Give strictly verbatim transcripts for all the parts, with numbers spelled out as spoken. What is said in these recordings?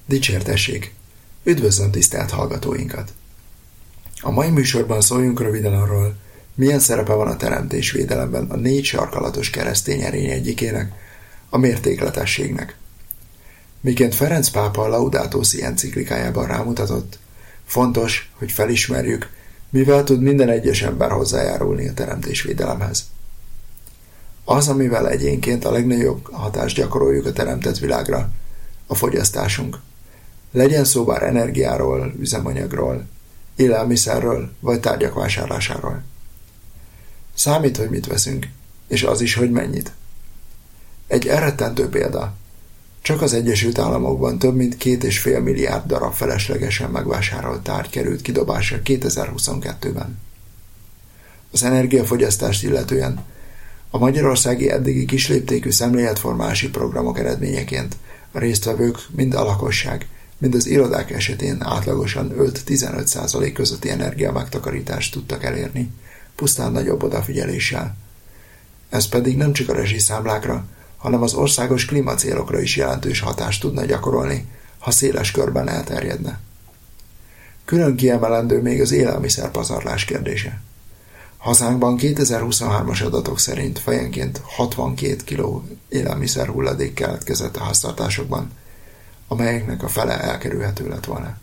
Dicsértessék! Üdvözlöm tisztelt hallgatóinkat! A mai műsorban szóljunk röviden arról, milyen szerepe van a teremtésvédelemben a négy sarkalatos keresztény erény egyikének, a mértékletességnek. Miként Ferenc pápa a Laudato Si enciklikájában rámutatott, fontos, hogy felismerjük, mivel tud minden egyes ember hozzájárulni a teremtésvédelemhez. Az, amivel egyénként a legnagyobb hatást gyakoroljuk a teremtett világra, a fogyasztásunk. Legyen szó bár energiáról, üzemanyagról, élelmiszerről vagy tárgyak vásárlásáról. Számít, hogy mit veszünk, és az is, hogy mennyit. Egy elrettentő példa. Csak az Egyesült Államokban több mint két és fél milliárd darab feleslegesen megvásárolt tárgy került kidobásra kétezer-huszonkettőben. Az energiafogyasztást illetően a magyarországi eddigi kisléptékű szemléletformálási programok eredményeként a résztvevők mind a lakosság, mind az irodák esetén átlagosan öt-tizenöt százalék közötti energiamegtakarítást tudtak elérni, pusztán nagyobb odafigyeléssel. Ez pedig nem csak a rezsiszámlákra, hanem az országos klímacélokra is jelentős hatást tudna gyakorolni, ha széles körben elterjedne. Külön kiemelendő még az élelmiszerpazarlás kérdése. Hazánkban kétezer-huszonhármas adatok szerint fejenként hatvankét kiló élelmiszer hulladék keletkezett a háztartásokban, amelyeknek a fele elkerülhető lett volna.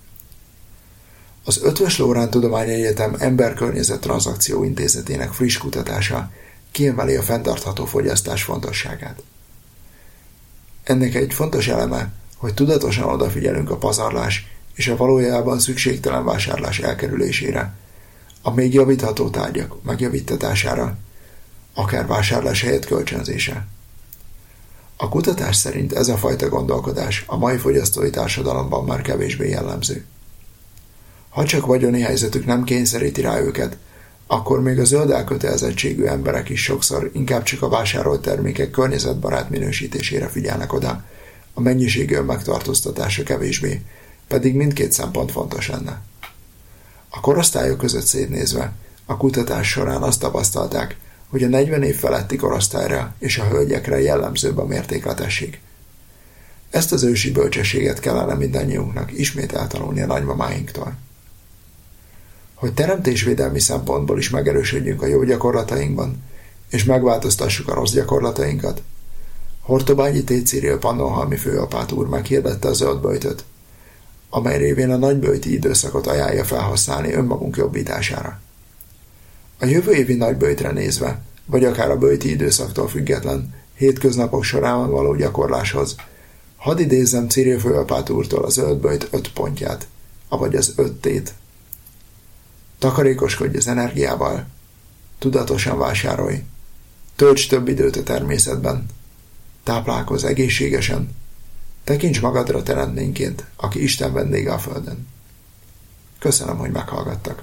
Az Eötvös Loránd Tudományegyetem Ember-Környezet Tranzakció Intézetének friss kutatása kiemeli a fenntartható fogyasztás fontosságát. Ennek egy fontos eleme, hogy tudatosan odafigyelünk a pazarlás és a valójában szükségtelen vásárlás elkerülésére, a még javítható tárgyak megjavítatására, akár vásárlás helyett kölcsönzése. A kutatás szerint ez a fajta gondolkodás a mai fogyasztói társadalomban már kevésbé jellemző. Ha csak vagyoni helyzetük nem kényszeríti rá őket, akkor még a zöld elkötelezettségű emberek is sokszor inkább csak a vásárolt termékek környezetbarát minősítésére figyelnek oda, a mennyiségi önmegtartóztatása kevésbé, pedig mindkét szempont fontos lenne. A korosztályok között szétnézve, a kutatás során azt tapasztalták, hogy a negyven év feletti korosztályra és a hölgyekre jellemzőbb a mértékletesség. Ezt az ősi bölcsességet kellene mindannyiunknak ismét eltanulni a nagymamáinktól. Hogy teremtésvédelmi szempontból is megerősödjünk a jó gyakorlatainkban, és megváltoztassuk a rossz gyakorlatainkat, Hortobágyi Th. Cyril pannonhalmi főapát úr meghirdette a zöldböjtöt, amely révén a nagyböjti időszakot ajánlja felhasználni önmagunk jobbítására. A jövő évi nagyböjtre nézve, vagy akár a böjti időszaktól független, hétköznapok során való gyakorláshoz, hadd idézzem Cyril főapát úrtól a zöldböjt öt pontját, avagy az öt tét. Takarékoskodj az energiával, tudatosan vásárolj, tölts több időt a természetben, táplálkozz egészségesen, tekints magadra teremtményként, aki Isten vendége a földön. Köszönöm, hogy meghallgattak.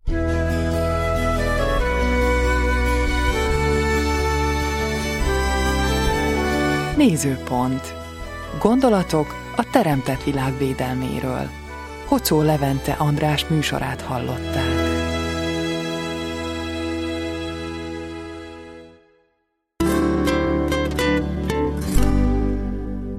Nézőpont. Gondolatok a teremtett világ védelméről. Hocó Levente András műsorát hallották.